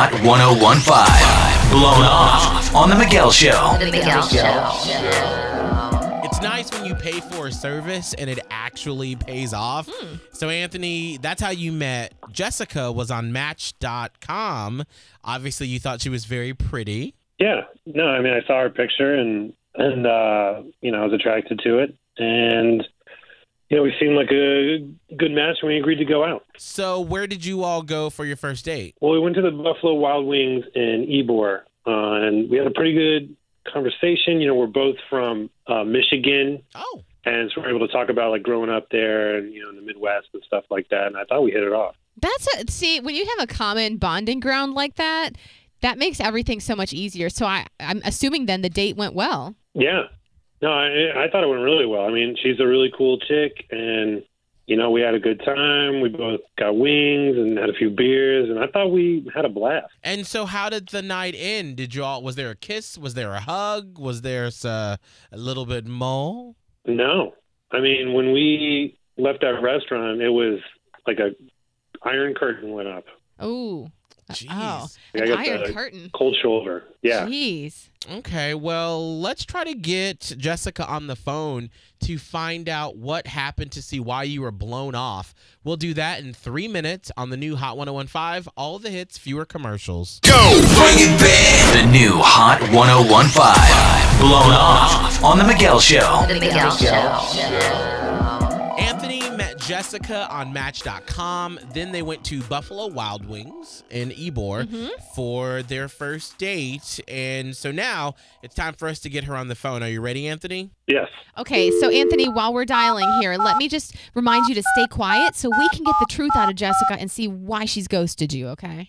Hot 101.5. Blown Off on The Miguel Show. The Miguel Show. It's nice when you pay for a service and it actually pays off. So, Anthony, that's how you met. Jessica was on Match.com. Obviously, you thought she was very pretty. Yeah. No, I mean, I saw her picture and I was attracted to it. And, we seemed like a good match and we agreed to go out. So where did you all go for your first date? Well, we went to the Buffalo Wild Wings in Ybor, and we had a pretty good conversation. We're both from Michigan. Oh. And so we're able to talk about, like, growing up there and, in the Midwest and stuff like that. And I thought we hit it off. See, when you have a common bonding ground like that, that makes everything so much easier. So I'm assuming then the date went well. Yeah. No, I thought it went really well. I mean, she's a really cool chick, and, we had a good time. We both got wings and had a few beers, and I thought we had a blast. And so how did the night end? Was there a kiss? Was there a hug? Was there a little bit more? No. I mean, when we left that restaurant, it was like a iron curtain went up. Ooh. Jeez. Oh, I an got iron the curtain. Cold shoulder. Yeah. Jeez. Okay, well, let's try to get Jessica on the phone to find out what happened to see why you were blown off. We'll do that in 3 minutes on the new Hot 101.5. All the hits, fewer commercials. Go! Bring it back! The new Hot 101.5. Blown Off on The Miguel Show. The Miguel Show. Anthony met Jessica on Match.com. Then they went to Buffalo Wild Wings in Ybor for their first date. And so now it's time for us to get her on the phone. Are you ready, Anthony? Yes. Okay, so Anthony, while we're dialing here, let me just remind you to stay quiet so we can get the truth out of Jessica and see why she's ghosted you, okay?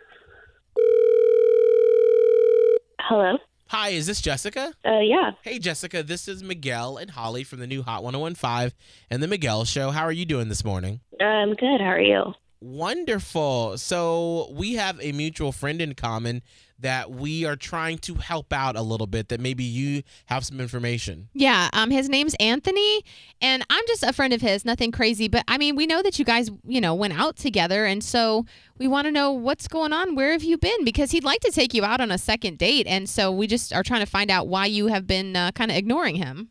Hello? Hi, is this Jessica? Yeah. Hey, Jessica, this is Miguel and Holly from the new Hot 101.5 and The Miguel Show. How are you doing this morning? I'm good. How are you? Wonderful. So we have a mutual friend in common that we are trying to help out a little bit, that maybe you have some information. Yeah, his name's Anthony, and I'm just a friend of his, nothing crazy. But, I mean, we know that you guys, went out together, and so we want to know what's going on. Where have you been? Because he'd like to take you out on a second date, and so we just are trying to find out why you have been kind of ignoring him.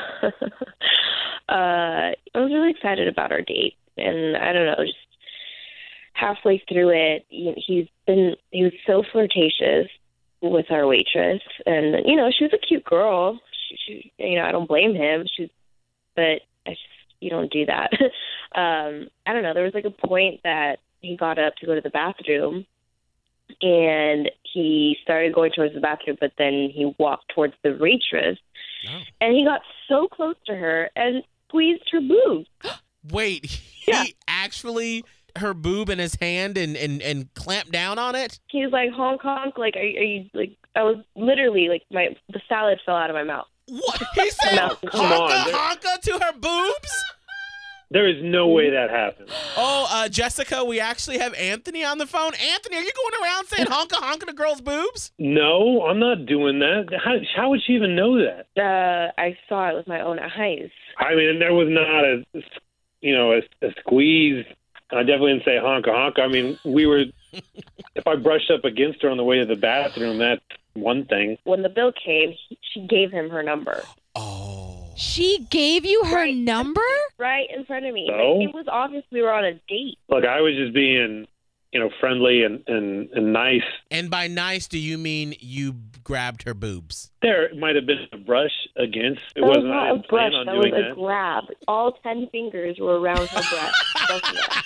I was really excited about our date, and I don't know, just halfway through it, he was so flirtatious with our waitress, and she was a cute girl. She I don't blame him. But you don't do that. I don't know. There was like a point that he got up to go to the bathroom, and he started going towards the bathroom, but then he walked towards the waitress, and he got so close to her and squeezed her boobs. Wait, he actually her boob in his hand and clamped down on it? He was like, honk, honk, like, are you, like, I was literally, like, the salad fell out of my mouth. What? He said honka to her boobs? There is no way that happened. Oh, Jessica, we actually have Anthony on the phone. Anthony, are you going around saying honka to girls' boobs? No, I'm not doing that. How would she even know that? I saw it with my own eyes. I mean, there was not a squeeze. I definitely didn't say honka. I mean, if I brushed up against her on the way to the bathroom, that's one thing. When the bill came, she gave him her number. Oh. She gave you her number? Right in front of me. So? Like, it was obvious we were on a date. Look, I was just being, friendly and nice. And by nice, do you mean you grabbed her boobs? There might have been a brush against. It that wasn't. was not I a didn't plan brush. on That doing was that. a grab. All 10 fingers were around her breast.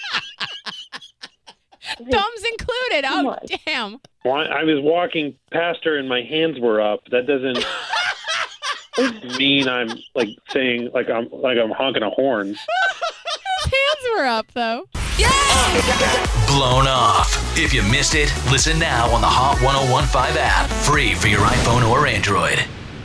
Thumbs included. Oh, damn. Well, I was walking past her and my hands were up. That doesn't mean I'm like saying like I'm honking a horn. His hands were up though. Blown Off. If you missed it, listen now on the Hot 101.5 app. Free for your iPhone or Android.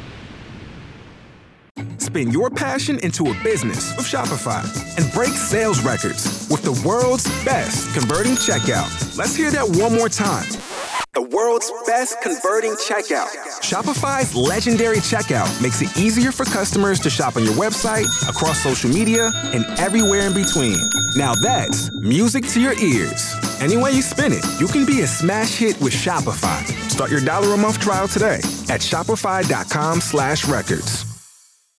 Spin your passion into a business with Shopify and break sales records with the world's best converting checkout. Let's hear that one more time. the world's best converting checkout. Shopify's legendary checkout makes it easier for customers to shop on your website, across social media, and everywhere in between. Now that's music to your ears. Any way you spin it, you can be a smash hit with Shopify. Start your $1 a month trial today at shopify.com/records.